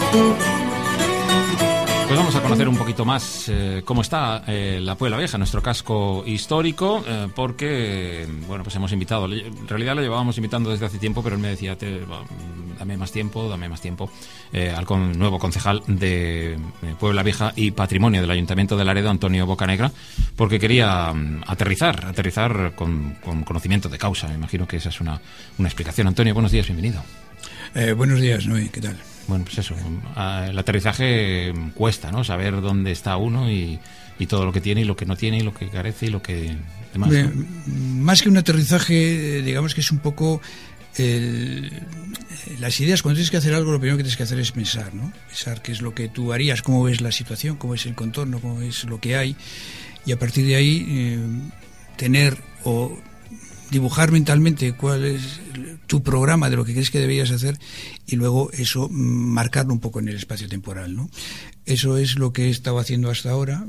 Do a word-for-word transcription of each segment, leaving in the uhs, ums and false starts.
Pues vamos a conocer un poquito más eh, cómo está eh, la Puebla Vieja, nuestro casco histórico, eh, porque, bueno, pues hemos invitado, en realidad lo llevábamos invitando desde hace tiempo, pero él me decía, te, dame más tiempo, dame más tiempo, eh, al con, nuevo concejal de eh, Puebla Vieja y Patrimonio del Ayuntamiento de Laredo, Antonio Bocanegra, porque quería um, aterrizar, aterrizar con, con conocimiento de causa. Me imagino que esa es una, una explicación. Antonio, buenos días, bienvenido. Eh, buenos días, Noé, ¿qué tal? Bueno, pues eso, el aterrizaje cuesta, ¿no? Saber dónde está uno y, y todo lo que tiene y lo que no tiene y lo que carece y lo que demás, Bien, ¿no? Más que un aterrizaje, digamos que es un poco el, las ideas. Cuando tienes que hacer algo, lo primero que tienes que hacer es pensar, ¿no? Pensar qué es lo que tú harías, cómo ves la situación, cómo es el contorno, cómo es lo que hay, y a partir de ahí eh, tener o dibujar mentalmente cuál es tu programa de lo que crees que deberías hacer y luego eso marcarlo un poco en el espacio temporal, ¿no? Eso es lo que he estado haciendo hasta ahora.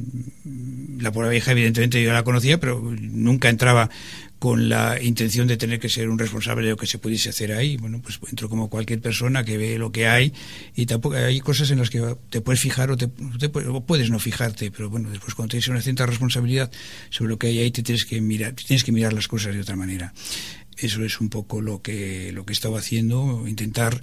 La Puebla Vieja, evidentemente, yo la conocía, pero nunca entraba con la intención de tener que ser un responsable de lo que se pudiese hacer ahí. Bueno, pues entro como cualquier persona que ve lo que hay, y tampoco hay cosas en las que te puedes fijar o, te, te, o puedes no fijarte, pero bueno, después cuando tienes una cierta responsabilidad sobre lo que hay ahí, te tienes que mirar, tienes que mirar las cosas de otra manera. Eso es un poco lo que lo que he estado haciendo, intentar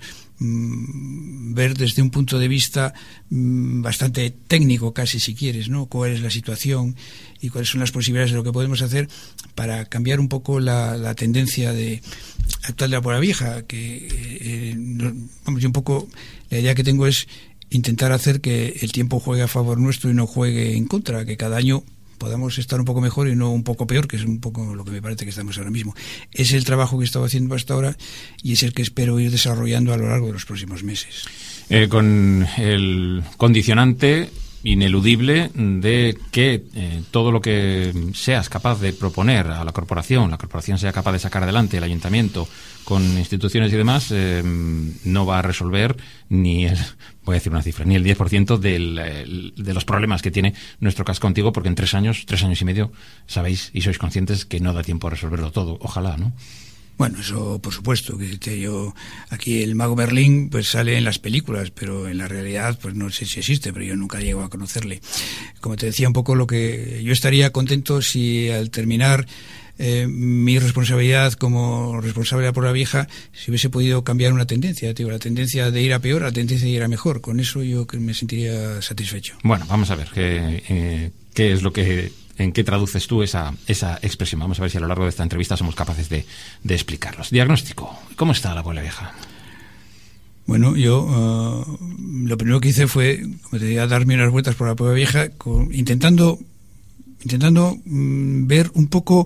mmm, ver desde un punto de vista mmm, bastante técnico, casi, si quieres, ¿no? Cuál es la situación y cuáles son las posibilidades de lo que podemos hacer para cambiar un poco la, la tendencia de actual de la Puebla Vieja, que eh, no, vamos, yo un poco la idea que tengo es intentar hacer que el tiempo juegue a favor nuestro y no juegue en contra, que cada año podamos estar un poco mejor y no un poco peor, que es un poco lo que me parece que estamos ahora mismo. Es el trabajo que he estado haciendo hasta ahora y es el que espero ir desarrollando a lo largo de los próximos meses. Eh, con el condicionante ineludible de que eh, todo lo que seas capaz de proponer a la corporación, la corporación sea capaz de sacar adelante, el ayuntamiento, con instituciones y demás, eh, no va a resolver ni el, voy a decir una cifra, ni el diez por ciento del, el, de los problemas que tiene nuestro casco antiguo, porque en tres años, tres años y medio, sabéis y sois conscientes que no da tiempo a resolverlo todo. Ojalá, ¿no? Bueno, eso por supuesto, que yo aquí el mago Merlín pues sale en las películas, pero en la realidad pues no sé si existe, pero yo nunca llego a conocerle. Como te decía un poco, lo que yo estaría contento si al terminar eh, mi responsabilidad como responsable de la Puebla Vieja, si hubiese podido cambiar una tendencia, digo, la tendencia de ir a peor, la tendencia de ir a mejor. Con eso yo me sentiría satisfecho. Bueno, vamos a ver qué, eh, qué es lo que ¿en qué traduces tú esa, esa expresión? Vamos a ver si a lo largo de esta entrevista somos capaces de, de explicarlos. Diagnóstico. ¿Cómo está la Puebla Vieja? Bueno, yo uh, lo primero que hice fue, como te decía, darme unas vueltas por la Puebla Vieja, con, intentando, intentando um, ver un poco,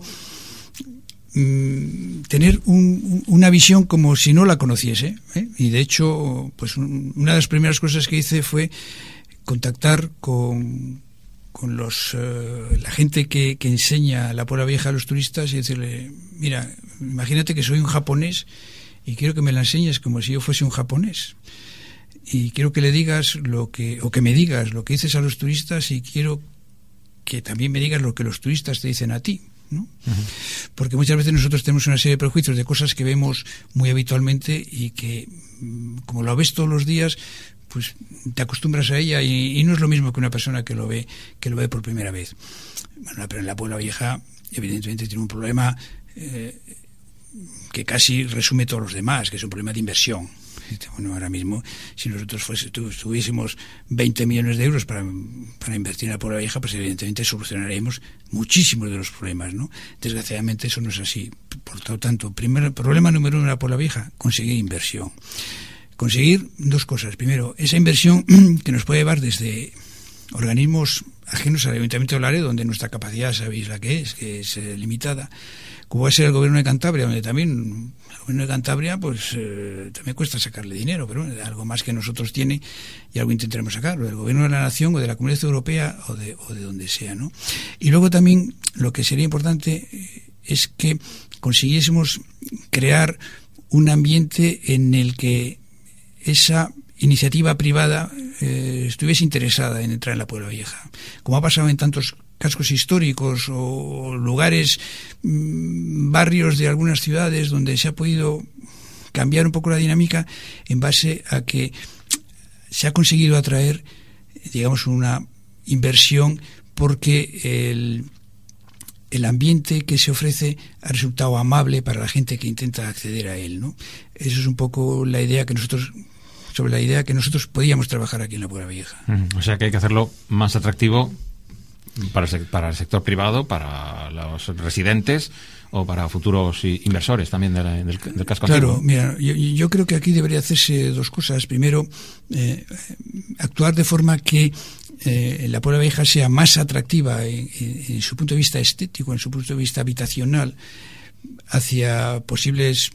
um, tener un, una visión como si no la conociese, ¿eh? Y de hecho, pues un, una de las primeras cosas que hice fue contactar con con los uh, la gente que, que enseña la Puebla Vieja a los turistas y decirle, mira, imagínate que soy un japonés y quiero que me la enseñes como si yo fuese un japonés, y quiero que le digas lo que, o que me digas lo que dices a los turistas, y quiero que también me digas lo que los turistas te dicen a ti, ¿no? Uh-huh. Porque muchas veces nosotros tenemos una serie de prejuicios de cosas que vemos muy habitualmente y que, como lo ves todos los días, pues te acostumbras a ella y, y no es lo mismo que una persona que lo ve que lo ve por primera vez. Bueno, pero en la Puebla Vieja evidentemente tiene un problema eh, que casi resume todos los demás, que es un problema de inversión. Bueno, ahora mismo, si nosotros fuese, tu, tuviésemos veinte millones de euros para, para invertir en la Puebla Vieja, pues evidentemente solucionaríamos muchísimos de los problemas, ¿no? Desgraciadamente eso no es así. Por lo tanto, primer problema número uno de la Puebla Vieja, conseguir inversión. Conseguir dos cosas. Primero, esa inversión que nos puede llevar desde organismos ajenos al Ayuntamiento de Laredo, donde nuestra capacidad, sabéis la que es, que es eh, limitada, como va a ser el Gobierno de Cantabria, donde también el Gobierno de Cantabria pues eh, también cuesta sacarle dinero, pero bueno, algo más que nosotros tiene y algo intentaremos sacar, o del Gobierno de la Nación o de la Comunidad Europea o de, o de donde sea, ¿no? Y luego también lo que sería importante es que consiguiésemos crear un ambiente en el que esa iniciativa privada eh, estuviese interesada en entrar en la Puebla Vieja, como ha pasado en tantos cascos históricos o lugares, mmm, barrios de algunas ciudades donde se ha podido cambiar un poco la dinámica en base a que se ha conseguido atraer, digamos, una inversión porque el, el ambiente que se ofrece ha resultado amable para la gente que intenta acceder a él, ¿no? Eso es un poco la idea que nosotros, sobre la idea que nosotros podíamos trabajar aquí en la Puebla Vieja. O sea que hay que hacerlo más atractivo para el, para el sector privado, para los residentes o para futuros inversores también de la, del, del casco claro, antiguo. Mira, yo, yo creo que aquí debería hacerse dos cosas. Primero, eh, actuar de forma que eh, la Puebla Vieja sea más atractiva en, en, en su punto de vista estético, en su punto de vista habitacional, hacia posibles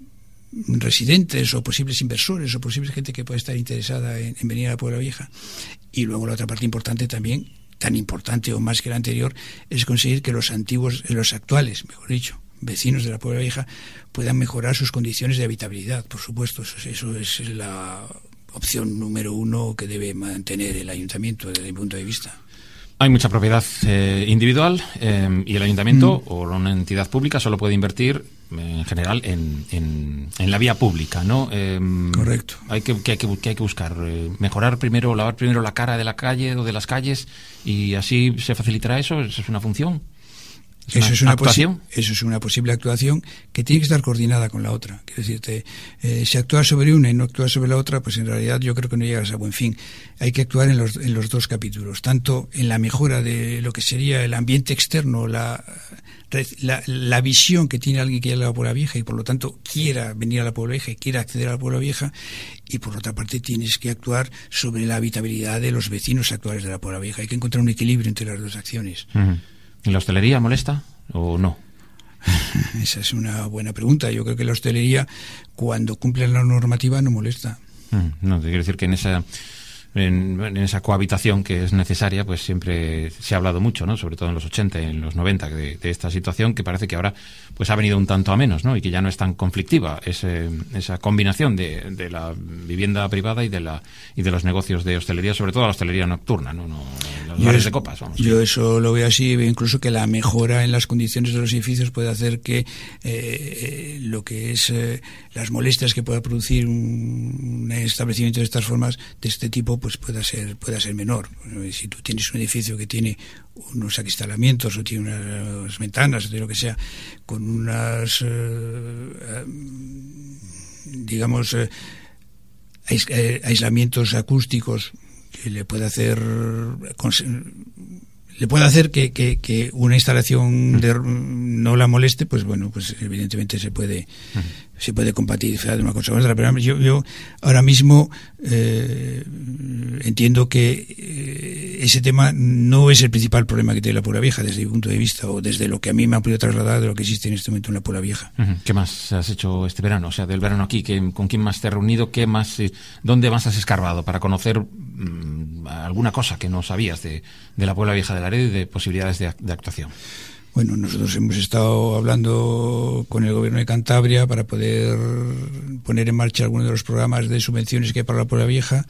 residentes o posibles inversores o posibles gente que pueda estar interesada en, en venir a la Puebla Vieja. Y luego la otra parte importante también, tan importante o más que la anterior, es conseguir que los antiguos, los actuales, mejor dicho, vecinos de la Puebla Vieja puedan mejorar sus condiciones de habitabilidad. Por supuesto, eso, eso es la opción número uno que debe mantener el ayuntamiento desde mi punto de vista. Hay mucha propiedad eh, individual eh, y el ayuntamiento mm. o una entidad pública solo puede invertir en general en, en, en la vía pública, ¿no? Eh, Correcto. Hay que, que, hay que, que hay que buscar eh, mejorar primero, lavar primero la cara de la calle o de las calles y así se facilitará eso. ¿Eso es una función? ¿Es eso, una es una actuación? eso es una posible actuación que tiene que estar coordinada con la otra. Quiero decirte, eh, si actúas sobre una y no actúas sobre la otra, pues en realidad yo creo que no llegas a buen fin. Hay que actuar en los, en los dos capítulos, tanto en la mejora de lo que sería el ambiente externo, la, la, la visión que tiene alguien que llega a la Puebla Vieja y por lo tanto quiera venir a la Puebla Vieja y quiera acceder a la Puebla Vieja, y por otra parte tienes que actuar sobre la habitabilidad de los vecinos actuales de la Puebla Vieja. Hay que encontrar un equilibrio entre las dos acciones. Uh-huh. ¿Y la hostelería molesta o no? Esa es una buena pregunta. Yo creo que la hostelería, cuando cumple la normativa, no molesta. Mm, no, te quiero decir que en esa en, en esa cohabitación que es necesaria, pues siempre se ha hablado mucho, ¿no? Sobre todo en los ochenta y en los noventa de, de esta situación que parece que ahora pues ha venido un tanto a menos, ¿no? Y que ya no es tan conflictiva ese, esa combinación de, de la vivienda privada y de la y de los negocios de hostelería, sobre todo la hostelería nocturna, ¿no? no los bares de copas, vamos. Yo eso lo veo así, veo incluso que la mejora en las condiciones de los edificios puede hacer que eh, lo que es eh, las molestias que pueda producir un, un establecimiento de estas formas, de este tipo, pues pueda ser pueda ser menor. Si tú tienes un edificio que tiene unos acristalamientos o tiene unas ventanas o tiene lo que sea, con unas eh, digamos eh, ais, eh, aislamientos acústicos que le puede hacer le puede hacer que, que, que una instalación de, no la moleste, pues bueno, pues evidentemente se puede uh-huh. se puede compatibilizar de una cosa con otra. Pero yo, yo ahora mismo eh, entiendo que eh, ese tema no es el principal problema que tiene la Puebla Vieja desde mi punto de vista, o desde lo que a mí me ha podido trasladar de lo que existe en este momento en la Puebla Vieja. Uh-huh. ¿Qué más has hecho este verano? O sea, del verano aquí, ¿qué, ¿con quién más te has reunido? ¿Qué más, eh, ¿Dónde más has escarbado para conocer mmm, alguna cosa que no sabías de, de la Puebla Vieja de Laredo y de posibilidades de, de actuación? Bueno, nosotros hemos estado hablando con el gobierno de Cantabria para poder poner en marcha algunos de los programas de subvenciones que hay para la Puebla Vieja.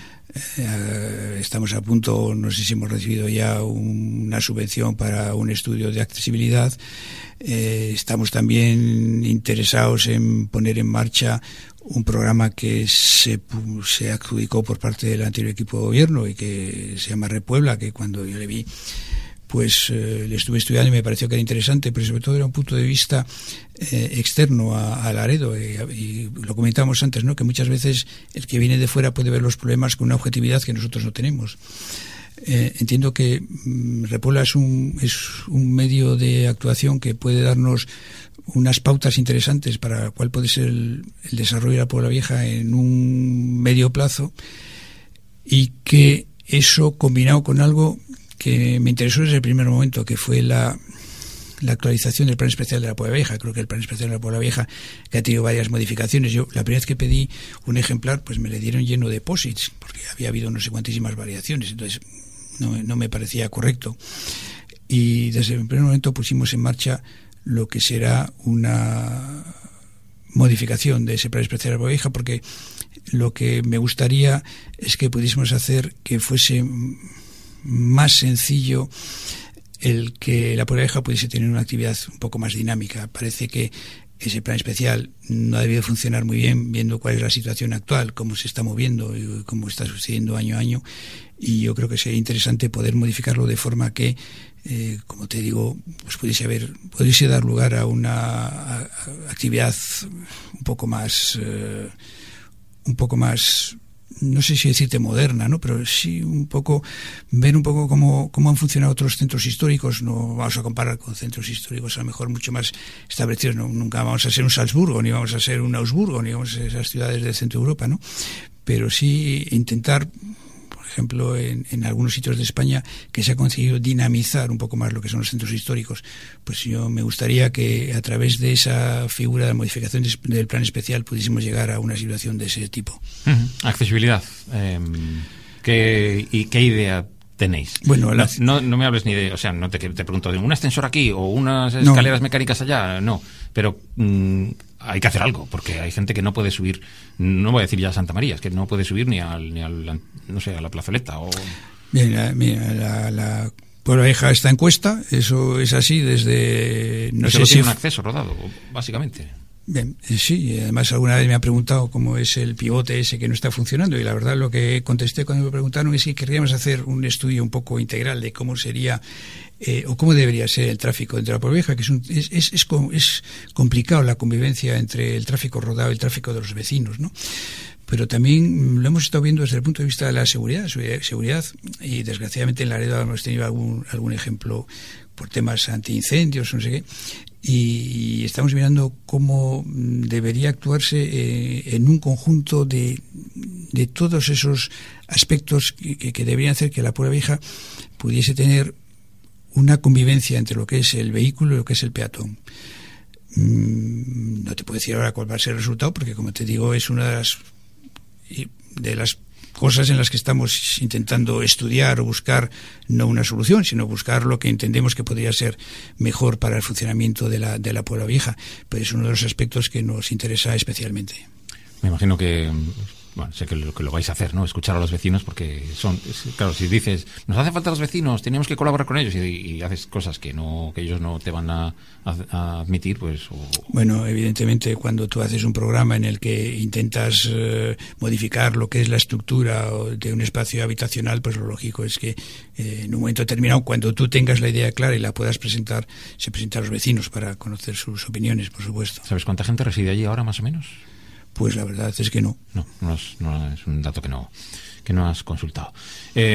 Eh, estamos a punto, no sé si hemos recibido ya una subvención para un estudio de accesibilidad. Eh, estamos también interesados en poner en marcha un programa que se, se adjudicó por parte del anterior equipo de gobierno y que se llama Repuebla, que cuando yo le vi pues eh, le estuve estudiando y me pareció que era interesante, pero sobre todo era un punto de vista eh, externo a, a Laredo, y, y lo comentábamos antes, ¿no? Que muchas veces el que viene de fuera puede ver los problemas con una objetividad que nosotros no tenemos. Eh, entiendo que mm, Repuebla es un, es un medio de actuación que puede darnos unas pautas interesantes para cuál puede ser el, el desarrollo de la Puebla Vieja en un medio plazo, y que eso combinado con algo que me interesó desde el primer momento, que fue la, la actualización del Plan Especial de la Puebla Vieja. Creo que el Plan Especial de la Puebla Vieja, que ha tenido varias modificaciones, yo la primera vez que pedí un ejemplar, pues me le dieron lleno de posits, porque había habido no sé cuantísimas variaciones, entonces no, no me parecía correcto. Y desde el primer momento pusimos en marcha lo que será una modificación de ese Plan Especial de la Puebla Vieja, porque lo que me gustaría es que pudiésemos hacer que fuese más sencillo el que la Puebla Vieja pudiese tener una actividad un poco más dinámica. Parece que ese plan especial no ha debido funcionar muy bien, viendo cuál es la situación actual, cómo se está moviendo y cómo está sucediendo año a año, y yo creo que sería interesante poder modificarlo de forma que, eh, como te digo, pues pudiese haber, pudiese dar lugar a una a, a actividad un poco más, eh, un poco más, no sé si decirte moderna, ¿no? Pero sí un poco, ver un poco cómo, cómo han funcionado otros centros históricos. No vamos a comparar con centros históricos a lo mejor mucho más establecidos, ¿no? Nunca vamos a ser un Salzburgo, ni vamos a ser un Augsburgo, ni vamos a ser esas ciudades del centro de Europa, ¿no? Pero sí intentar, por ejemplo, en, en algunos sitios de España que se ha conseguido dinamizar un poco más lo que son los centros históricos. Pues yo me gustaría que a través de esa figura de modificación del plan especial pudiésemos llegar a una situación de ese tipo. Uh-huh. Accesibilidad. Eh, ¿qué, y qué idea tenéis? Bueno, la... no, no, no me hables ni de, o sea, no te, te pregunto de un ascensor aquí o unas escaleras no. mecánicas allá, no, pero mmm, hay que hacer algo, porque hay gente que no puede subir, no voy a decir ya a Santa María, es que no puede subir ni al, ni al no sé, a la plazoleta o... Bien, la, mira, la, la Puebla Vieja está en cuesta, eso es así desde... No sé si tiene un acceso rodado, básicamente. Bien, sí, además alguna vez me ha preguntado cómo es el pivote ese que no está funcionando, y la verdad lo que contesté cuando me preguntaron es que querríamos hacer un estudio un poco integral de cómo sería eh, o cómo debería ser el tráfico entre la Puebla Vieja, que es, un, es, es, es, es complicado la convivencia entre el tráfico rodado y el tráfico de los vecinos, ¿no? Pero también lo hemos estado viendo desde el punto de vista de la seguridad, seguridad y desgraciadamente en Laredo hemos tenido algún, algún ejemplo por temas antiincendios, no sé qué, y estamos mirando cómo debería actuarse eh, en un conjunto de, de todos esos aspectos que, que deberían hacer que la Puebla Vieja pudiese tener una convivencia entre lo que es el vehículo y lo que es el peatón. No te puedo decir ahora cuál va a ser el resultado, porque como te digo es una de las de las cosas en las que estamos intentando estudiar o buscar no una solución, sino buscar lo que entendemos que podría ser mejor para el funcionamiento de la, de la Puebla Vieja, pero es uno de los aspectos que nos interesa especialmente. Me imagino que, bueno, sé que lo, que lo vais a hacer, ¿no? Escuchar a los vecinos, porque son, es, claro, si dices, nos hace falta los vecinos, tenemos que colaborar con ellos, y, y haces cosas que no, que ellos no te van a, a, a admitir, pues... O... Bueno, evidentemente, cuando tú haces un programa en el que intentas eh, modificar lo que es la estructura de un espacio habitacional, pues lo lógico es que eh, en un momento determinado, cuando tú tengas la idea clara y la puedas presentar, se presenta a los vecinos para conocer sus opiniones, por supuesto. ¿Sabes cuánta gente reside allí ahora, más o menos? Pues la verdad es que no. No, no es, no es un dato que no, que no has consultado. Eh,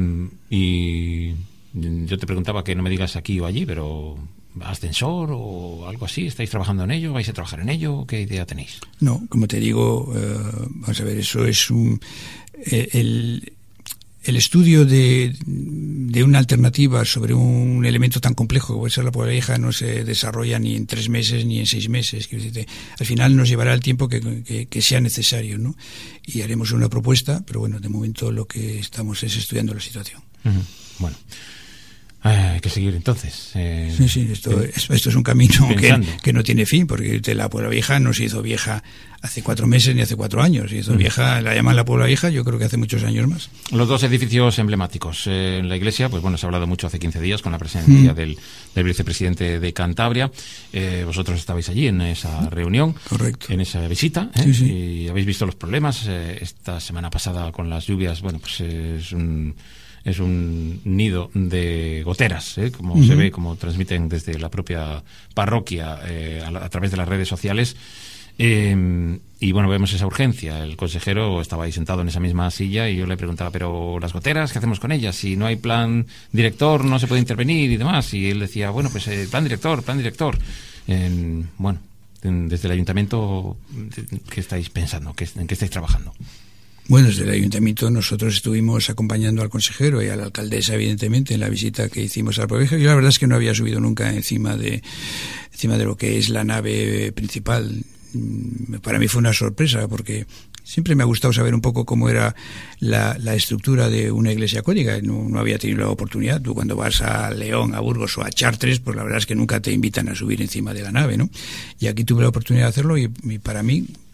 y yo te preguntaba que no me digas aquí o allí, pero ¿ascensor o algo así? ¿Estáis trabajando en ello? ¿Vais a trabajar en ello? ¿Qué idea tenéis? No, como te digo, eh, vamos a ver, eso es un... Eh, el... El estudio de, de una alternativa sobre un elemento tan complejo como puede ser la Puebla Vieja no se desarrolla ni en tres meses ni en seis meses. Al final nos llevará el tiempo que, que, que sea necesario, ¿no? Y haremos una propuesta, pero bueno, de momento lo que estamos es estudiando la situación. Uh-huh. Bueno, hay que seguir entonces. Eh, sí, sí, esto, eh, esto es un camino que, que no tiene fin, porque la Puebla Vieja no se hizo vieja hace cuatro meses ni hace cuatro años. Se hizo uh-huh. vieja, la llaman la Puebla Vieja, yo creo que hace muchos años más. Los dos edificios emblemáticos. Eh, en la iglesia, pues bueno, se ha hablado mucho hace quince días con la presencia uh-huh. del, del vicepresidente de Cantabria. Eh, vosotros estabais allí en esa reunión. Correcto. En esa visita. ¿eh? Sí, sí. Y habéis visto los problemas. Eh, esta semana pasada con las lluvias, bueno, pues eh, es un... es un nido de goteras, ¿eh? como uh-huh. se ve, como transmiten desde la propia parroquia eh, a, la, a través de las redes sociales. Eh, y bueno, vemos esa urgencia. El consejero estaba ahí sentado en esa misma silla y yo le preguntaba, pero las goteras, ¿qué hacemos con ellas? Si no hay plan director, no se puede intervenir y demás. Y él decía, bueno, pues eh, plan director, plan director. Eh, bueno, desde el ayuntamiento, ¿qué estáis pensando? ¿En qué estáis trabajando? Bueno, desde el ayuntamiento nosotros estuvimos acompañando al consejero y a la alcaldesa, evidentemente, en la visita que hicimos a la Puebla Vieja. Yo la verdad es que no había subido nunca encima de encima de lo que es la nave principal. Para mí fue una sorpresa, porque siempre me ha gustado saber un poco cómo era la, la estructura de una iglesia católica. No, no había tenido la oportunidad. Tú cuando vas a León, a Burgos o a Chartres, pues la verdad es que nunca te invitan a subir encima de la nave, ¿no? Y aquí tuve la oportunidad de hacerlo y, y para mí...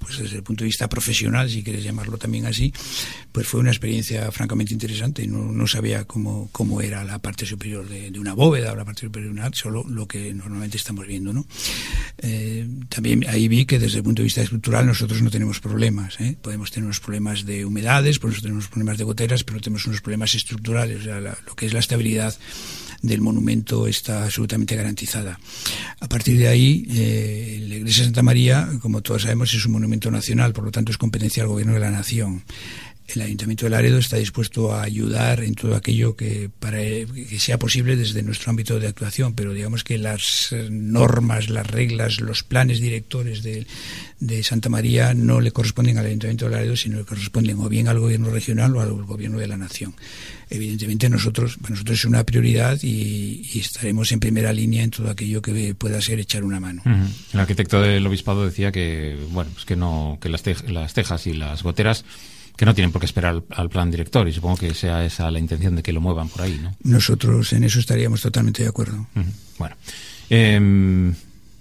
pues desde el punto de vista profesional, si quieres llamarlo también así, pues fue una experiencia francamente interesante. No, no sabía cómo, cómo era la parte superior de, de una bóveda o la parte superior de una, solo lo que normalmente estamos viendo, ¿no? Eh, también ahí vi que desde el punto de vista estructural nosotros no tenemos problemas, ¿eh? Podemos tener unos problemas de humedades, por eso tenemos problemas de goteras, pero tenemos unos problemas estructurales, o sea, la, lo que es la estabilidad del monumento está absolutamente garantizada. A partir de ahí, eh, la iglesia de Santa María, como todos sabemos, es un monumento nacional, por lo tanto es competencia del gobierno de la nación. El Ayuntamiento de Laredo está dispuesto a ayudar en todo aquello que para que sea posible desde nuestro ámbito de actuación, pero digamos que las normas, las reglas, los planes directores de, de Santa María no le corresponden al Ayuntamiento de Laredo, sino le corresponden o bien al gobierno regional o al gobierno de la nación. Evidentemente nosotros, para nosotros es una prioridad y, y estaremos en primera línea en todo aquello que pueda ser echar una mano. Uh-huh. El arquitecto del obispado decía que, bueno, pues que no, que las, te- las tejas y las goteras que no tienen por qué esperar al, al plan director, y supongo que sea esa la intención de que lo muevan por ahí, ¿no? Nosotros en eso estaríamos totalmente de acuerdo. Uh-huh. Bueno, eh,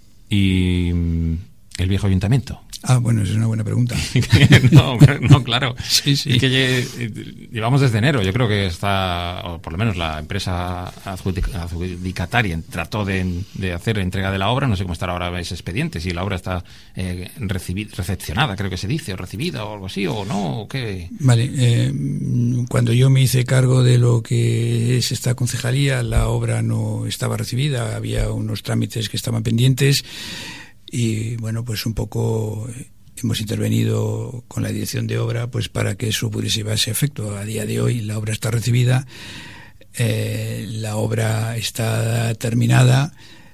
y el viejo ayuntamiento. Ah, bueno, esa es una buena pregunta. no, no, claro. Sí, sí. Y que lle- llevamos desde enero. Yo creo que está, o por lo menos la empresa adjudic- adjudicataria trató de, de hacer entrega de la obra. No sé cómo estará ahora ese expediente, si la obra está eh, recibi- recepcionada, creo que se dice, o recibida, o algo así, o no, o qué. Vale, eh, cuando yo me hice cargo de lo que es esta concejalía, la obra no estaba recibida, había unos trámites que estaban pendientes. Y bueno, pues un poco hemos intervenido con la dirección de obra pues para que eso pudiese llevarse a efecto. A día de hoy la obra está recibida, eh, la obra está terminada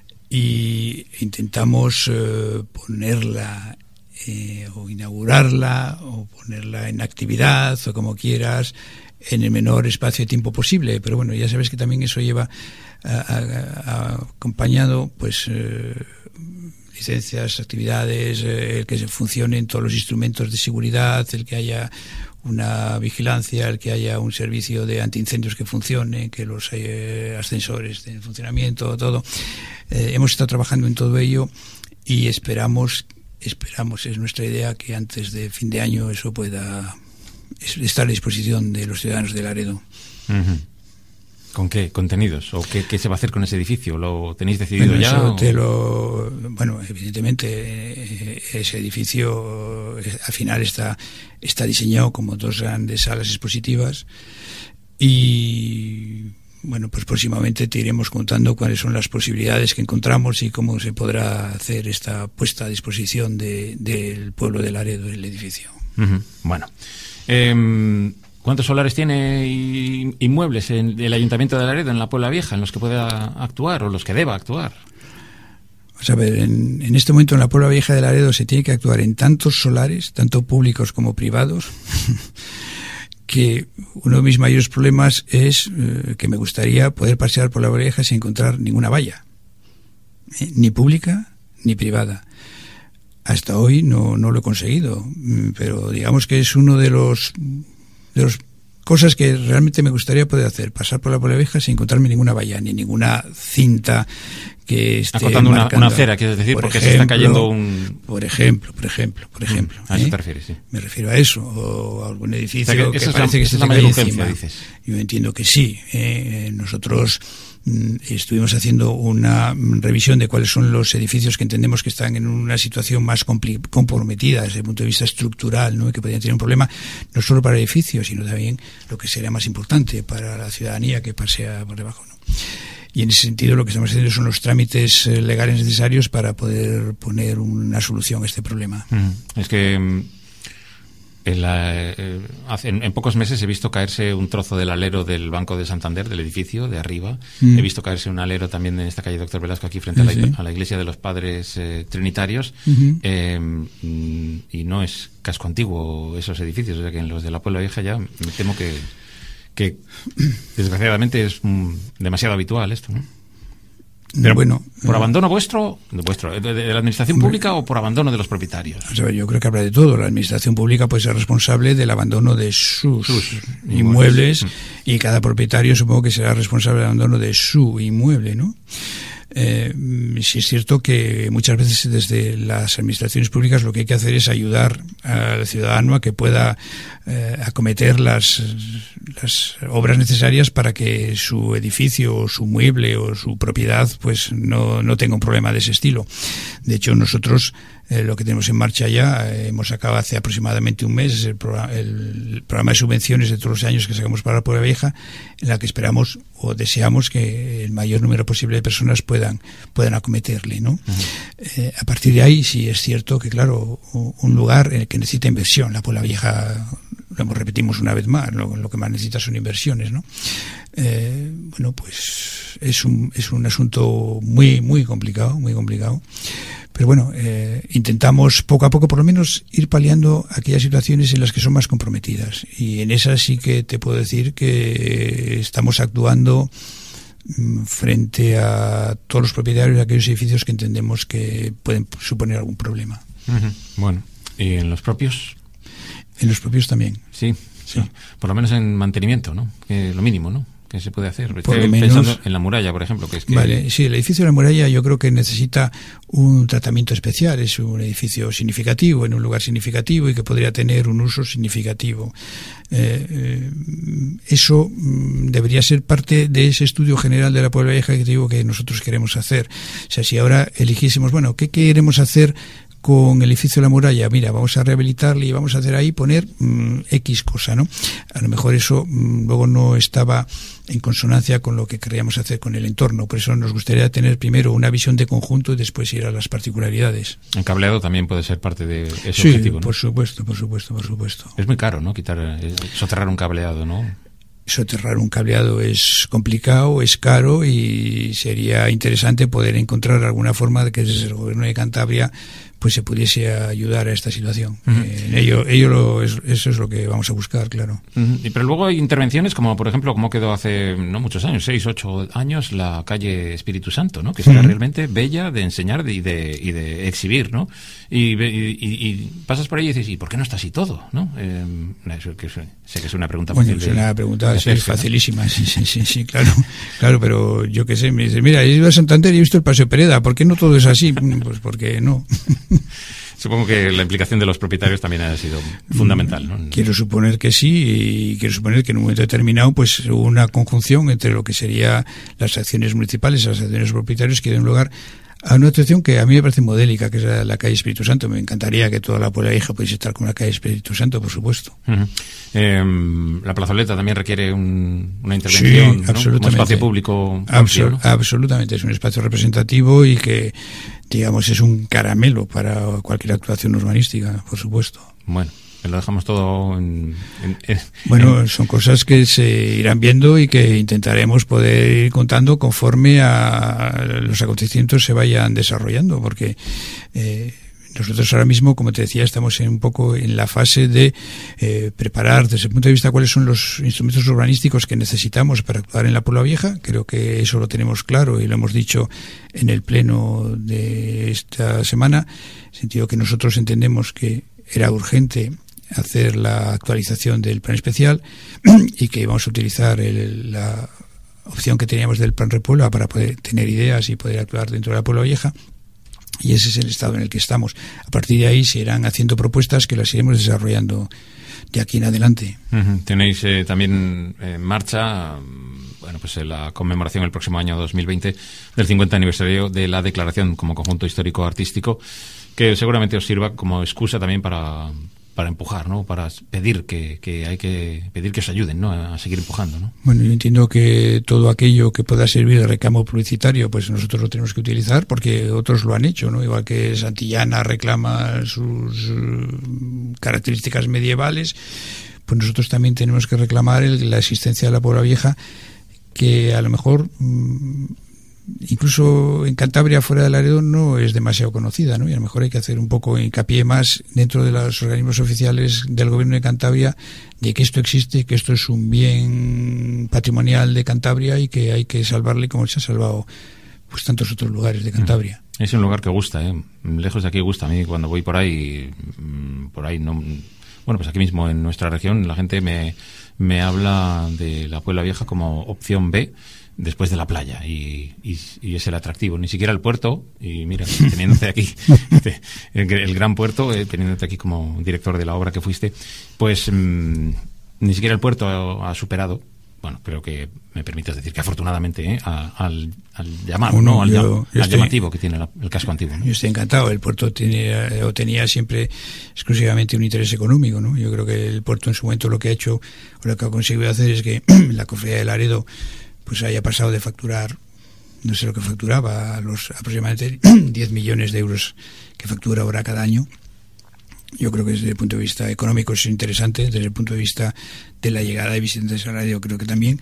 y intentamos eh, ponerla eh, o inaugurarla o ponerla en actividad o como quieras en el menor espacio de tiempo posible. Pero bueno, ya sabes que también eso lleva a, a, a, acompañado pues eh, licencias, actividades, eh, el que se funcionen todos los instrumentos de seguridad, el que haya una vigilancia, el que haya un servicio de antiincendios que funcione, que los eh, ascensores en funcionamiento, todo. Eh, hemos estado trabajando en todo ello y esperamos, esperamos, es nuestra idea, que antes de fin de año eso pueda estar a disposición de los ciudadanos de Laredo. Uh-huh. ¿Con qué contenidos? ¿O qué, qué se va a hacer con ese edificio? ¿Lo tenéis decidido bueno, ya? Eso o... te lo, bueno, evidentemente eh, ese edificio eh, al final está, está diseñado como dos grandes salas expositivas y bueno, pues próximamente te iremos contando cuáles son las posibilidades que encontramos y cómo se podrá hacer esta puesta a disposición de, del pueblo de Laredo, el edificio. Uh-huh. Bueno, eh, ¿cuántos solares tiene inmuebles en el Ayuntamiento de Laredo, en la Puebla Vieja, en los que pueda actuar o los que deba actuar? Vamos a ver, en, en este momento en la Puebla Vieja de Laredo se tiene que actuar en tantos solares, tanto públicos como privados, que uno de mis mayores problemas es eh, que me gustaría poder pasear por la Puebla Vieja sin encontrar ninguna valla, eh, ni pública ni privada. Hasta hoy no, no lo he conseguido, pero digamos que es uno de los de las cosas que realmente me gustaría poder hacer, pasar por la Puebla Vieja sin encontrarme ninguna valla, ni ninguna cinta que esté acotando una, una acera, quieres decir, por porque ejemplo, se está cayendo un... Por ejemplo, por ejemplo, por ejemplo. A eso ¿eh? te refieres, sí. Me refiero a eso, o a algún edificio o sea que, que que parece la, que se es la te mayor cae urgencia, encima. dices. Yo entiendo que sí. Eh, nosotros mm, estuvimos haciendo una revisión de cuáles son los edificios que entendemos que están en una situación más compli- comprometida desde el punto de vista estructural, ¿no? Y que podrían tener un problema no solo para edificios, sino también lo que sería más importante para la ciudadanía que pasea por debajo, ¿no? Y en ese sentido lo que estamos haciendo son los trámites eh, legales necesarios para poder poner una solución a este problema. Mm, es que en, la, eh, hace, en, en pocos meses he visto caerse un trozo del alero del Banco de Santander, del edificio de arriba. Mm. He visto caerse un alero también en esta calle Doctor Velasco, aquí frente sí, a, la, sí. a la iglesia de los Padres eh, Trinitarios. Uh-huh. eh, y no es casco antiguo esos edificios, o sea que en los de la Puebla Vieja ya me temo que... que desgraciadamente es mm, demasiado habitual esto, ¿no? Pero bueno, ¿por abandono vuestro, de, vuestro de, de la administración pública o por abandono de los propietarios? O sea, yo creo que habrá de todo. La administración pública puede ser responsable del abandono de sus, sus inmuebles, inmuebles mm. y cada propietario supongo que será responsable del abandono de su inmueble, ¿no? Eh, sí es cierto que muchas veces desde las administraciones públicas lo que hay que hacer es ayudar al ciudadano a que pueda eh, acometer las, las obras necesarias para que su edificio o su mueble o su propiedad pues no, no tenga un problema de ese estilo. De hecho, nosotros Eh, lo que tenemos en marcha ya, eh, hemos sacado hace aproximadamente un mes es el, programa, el programa de subvenciones de todos los años que sacamos para la Puebla Vieja, en la que esperamos o deseamos que el mayor número posible de personas puedan puedan acometerle, ¿no? Uh-huh. Eh, a partir de ahí sí es cierto que, claro, un lugar en el que necesita inversión. La Puebla Vieja, lo repetimos una vez más, lo, lo que más necesita son inversiones, ¿no? Eh, bueno, pues es un es un asunto muy muy complicado, muy complicado. Pero bueno, eh, intentamos poco a poco por lo menos ir paliando aquellas situaciones en las que son más comprometidas. Y en esas sí que te puedo decir que estamos actuando frente a todos los propietarios de aquellos edificios que entendemos que pueden suponer algún problema. Uh-huh. Bueno, ¿y en los propios? En los propios también. Sí, sí. No, por lo menos en mantenimiento, ¿no? Que lo mínimo, ¿no? Que se puede hacer. Por Estoy lo menos, pensando en la muralla, por ejemplo. Que es que... Vale, sí, el edificio de la muralla yo creo que necesita un tratamiento especial. Es un edificio significativo, en un lugar significativo y que podría tener un uso significativo. Eh, eh, eso mm, debería ser parte de ese estudio general de la Puebla Vieja que te digo que nosotros queremos hacer. O sea, si ahora eligiésemos, bueno, ¿qué queremos hacer con el edificio de la muralla? Mira, vamos a rehabilitarle y vamos a hacer ahí, poner mmm, X cosa, ¿no? A lo mejor eso mmm, luego no estaba en consonancia con lo que queríamos hacer con el entorno. Por eso nos gustaría tener primero una visión de conjunto y después ir a las particularidades. El cableado también puede ser parte de ese sí, objetivo, ¿no? por supuesto, por supuesto, por supuesto. Es muy caro, ¿no? Quitar, soterrar un cableado, ¿no? Soterrar un cableado es complicado, es caro y sería interesante poder encontrar alguna forma de que desde el gobierno de Cantabria pues se pudiese ayudar a esta situación. Uh-huh. Eh, ello, ello lo, es, eso es lo que vamos a buscar, claro. Uh-huh. Y pero luego hay intervenciones como, por ejemplo, como quedó hace no muchos años, seis, ocho años, la calle Espíritu Santo, ¿no? Que será uh-huh. realmente bella de enseñar y de, y de exhibir, ¿no? Y, y, y pasas por ahí y dices, ¿y por qué no está así todo, no? Eh, eso que sé que es una pregunta bueno, fácil. Bueno, es una de, pregunta de hacerse, facilísima, ¿no? sí, sí, sí, sí, claro, claro, pero yo qué sé, me dice, mira, he ido a Santander y he visto el Paseo Pereda, ¿por qué no todo es así? Pues porque no. Supongo que la implicación de los propietarios también ha sido fundamental, ¿no? Quiero suponer que sí, y quiero suponer que en un momento determinado pues hubo una conjunción entre lo que serían las acciones municipales y las acciones propietarios que dieron lugar a una actuación que a mí me parece modélica, que es la, la calle Espíritu Santo. Me encantaría que toda la Puebla Vieja pudiese estar con la calle Espíritu Santo, por supuesto. Uh-huh. Eh, la plazoleta también requiere un, una intervención, sí, ¿no? absolutamente. Un espacio público Absol- amplio, ¿no? Absolutamente, es un espacio representativo y que, digamos, es un caramelo para cualquier actuación urbanística, por supuesto. Bueno. Lo dejamos todo en, en, en... Bueno, son cosas que se irán viendo y que intentaremos poder ir contando conforme a los acontecimientos se vayan desarrollando, porque eh, nosotros ahora mismo, como te decía, estamos en un poco en la fase de eh, preparar desde el punto de vista cuáles son los instrumentos urbanísticos que necesitamos para actuar en la Puebla Vieja. Creo que eso lo tenemos claro y lo hemos dicho en el pleno de esta semana, en el sentido que nosotros entendemos que era urgente hacer la actualización del plan especial y que vamos a utilizar el, la opción que teníamos del plan Repuebla para poder tener ideas y poder actuar dentro de la Puebla Vieja, y ese es el estado en el que estamos. A partir de ahí se irán haciendo propuestas que las iremos desarrollando de aquí en adelante. Uh-huh. Tenéis eh, también en marcha bueno, pues eh, la conmemoración el próximo año dos mil veinte del cincuenta aniversario de la declaración como conjunto histórico artístico, que seguramente os sirva como excusa también para para empujar, ¿no? Para pedir que, que hay que pedir que os ayuden, ¿no? A seguir empujando, ¿no? Bueno, yo entiendo que todo aquello que pueda servir de reclamo publicitario, pues nosotros lo tenemos que utilizar porque otros lo han hecho, ¿no? Igual que Santillana reclama sus uh, características medievales, pues nosotros también tenemos que reclamar el, la existencia de la Puebla Vieja, que a lo mejor um, incluso en Cantabria, fuera de Laredo, no es demasiado conocida, ¿no? Y a lo mejor hay que hacer un poco hincapié más dentro de los organismos oficiales del gobierno de Cantabria de que esto existe, que esto es un bien patrimonial de Cantabria y que hay que salvarle como se ha salvado pues tantos otros lugares de Cantabria. Es un lugar que gusta, ¿eh? Lejos de aquí gusta. A mí cuando voy por ahí, por ahí no... Bueno, pues aquí mismo en nuestra región la gente me, me habla de la Puebla Vieja como opción B después de la playa, y, y, y es el atractivo. Ni siquiera el puerto, y mira, teniéndote aquí, el, el gran puerto, eh, teniéndote aquí como director de la obra que fuiste, pues mmm, ni siquiera el puerto ha, ha superado, bueno, creo que me permites decir que afortunadamente, ¿eh? a, al, al llamado, bueno, ¿no? Al, yo, al yo estoy, llamativo que tiene la, el casco antiguo, ¿no? Yo estoy encantado. El puerto tiene, o tenía siempre exclusivamente un interés económico, ¿no? Yo creo que el puerto en su momento lo que ha hecho, o lo que ha conseguido hacer es que la Cofradía de Laredo pues haya pasado de facturar, no sé lo que facturaba, a los aproximadamente diez millones de euros que factura ahora cada año. Yo creo que desde el punto de vista económico es interesante, desde el punto de vista de la llegada de visitantes a Laredo creo que también.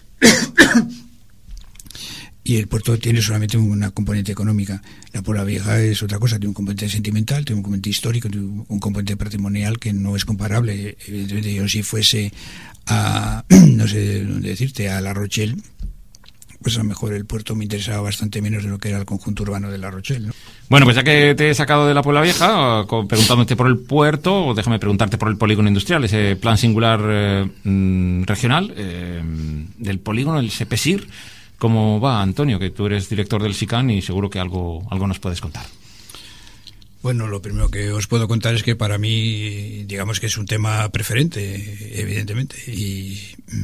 Y el puerto tiene solamente una componente económica. La Puebla Vieja es otra cosa, tiene un componente sentimental, tiene un componente histórico, tiene un componente patrimonial que no es comparable. Evidentemente, yo si fuese a, no sé dónde decirte, a La Rochelle, pues a lo mejor el puerto me interesaba bastante menos de lo que era el conjunto urbano de La Rochelle, ¿no? Bueno, pues ya que te he sacado de la Puebla Vieja, preguntándote por el puerto, déjame preguntarte por el polígono industrial, ese plan singular eh, regional eh, del polígono, el SEPESIR. ¿Cómo va, Antonio? Que tú eres director del SICAN y seguro que algo, algo nos puedes contar. Bueno, lo primero que os puedo contar es que para mí, digamos que es un tema preferente, evidentemente, y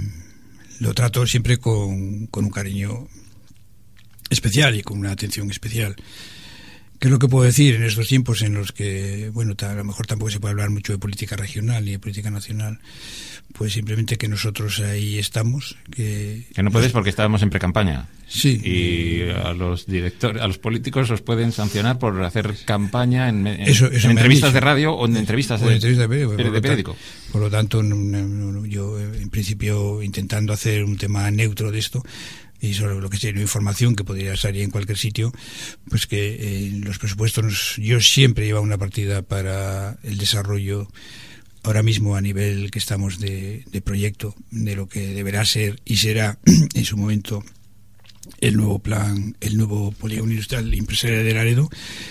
lo trato siempre con, con un cariño especial y con una atención especial. ¿Qué es lo que puedo decir en estos tiempos en los que, bueno, a lo mejor tampoco se puede hablar mucho de política regional ni de política nacional? Pues simplemente que nosotros ahí estamos. Que, que no puedes porque estábamos en precampaña. Sí. Y a los directores, a los políticos os pueden sancionar por hacer campaña en, en, eso, eso en entrevistas de radio o en entrevistas o de, en entrevistas de periódico. De, de periódico. Por lo tanto, no, no, no, yo en principio intentando hacer un tema neutro de esto, y sobre lo que sea información que podría salir en cualquier sitio, pues que en los presupuestos yo siempre llevo una partida para el desarrollo ahora mismo a nivel que estamos de, de proyecto de lo que deberá ser y será en su momento el nuevo plan, el nuevo polígono industrial empresarial de Laredo,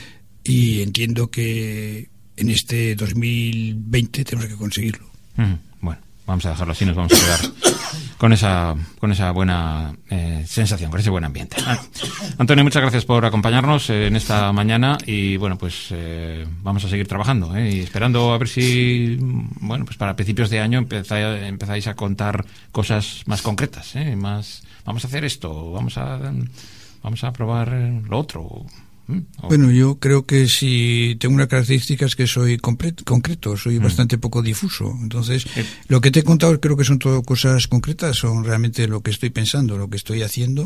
y entiendo que en este dos mil veinte tenemos que conseguirlo. Mm, bueno, vamos a dejarlo así, nos vamos a quedar con esa con esa buena eh, sensación, con ese buen ambiente. Ah, Antonio, muchas gracias por acompañarnos eh, en esta mañana y bueno, pues eh, vamos a seguir trabajando eh, y esperando a ver si, bueno, pues para principios de año empezáis, empezáis a contar cosas más concretas, eh, más vamos a hacer esto, vamos a vamos a probar lo otro. Bueno, yo creo que si tengo una característica es que soy completo, concreto, soy mm. bastante poco difuso. Entonces, eh. lo que te he contado creo que son todo cosas concretas, son realmente lo que estoy pensando, lo que estoy haciendo,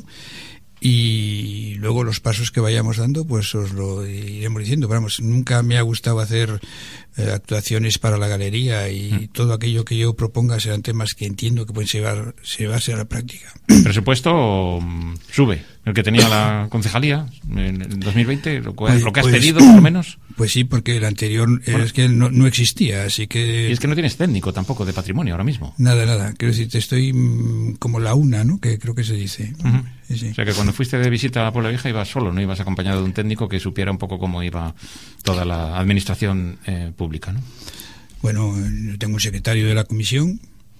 y luego los pasos que vayamos dando, pues os lo iremos diciendo. Pero vamos, nunca me ha gustado hacer eh, actuaciones para la galería y mm. todo aquello que yo proponga serán temas que entiendo que pueden llevar, llevarse a la práctica. El presupuesto sube, el que tenía la concejalía en el dos mil veinte, lo, pues, lo que has pues, pedido por lo menos. Pues sí, porque el anterior bueno, es que no, no existía, así que... Y es que no tienes técnico tampoco de patrimonio ahora mismo. Nada, nada, quiero decir, te estoy mmm, como la una, ¿no? Que creo que se dice. Uh-huh. Sí, sí. O sea que cuando fuiste de visita a la Puebla Vieja ibas solo, no ibas acompañado de un técnico que supiera un poco cómo iba toda la administración eh, pública, ¿no? Bueno, yo tengo un secretario de la comisión,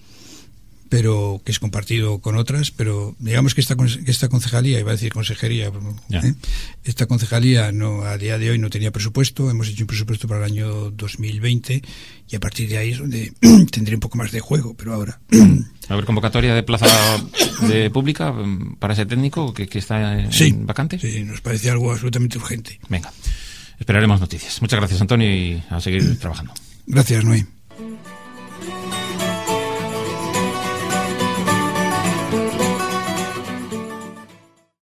pero que es compartido con otras, pero digamos que esta, que esta concejalía, iba a decir consejería, ¿eh? Esta concejalía no, a día de hoy no tenía presupuesto, hemos hecho un presupuesto para el año dos mil veinte y a partir de ahí es donde tendré un poco más de juego, pero ahora... ¿Va a haber convocatoria de plaza de pública para ese técnico que, que está en sí, vacante? Sí, nos parece algo absolutamente urgente. Venga, esperaremos noticias. Muchas gracias, Antonio, y a seguir trabajando. Gracias, Noé.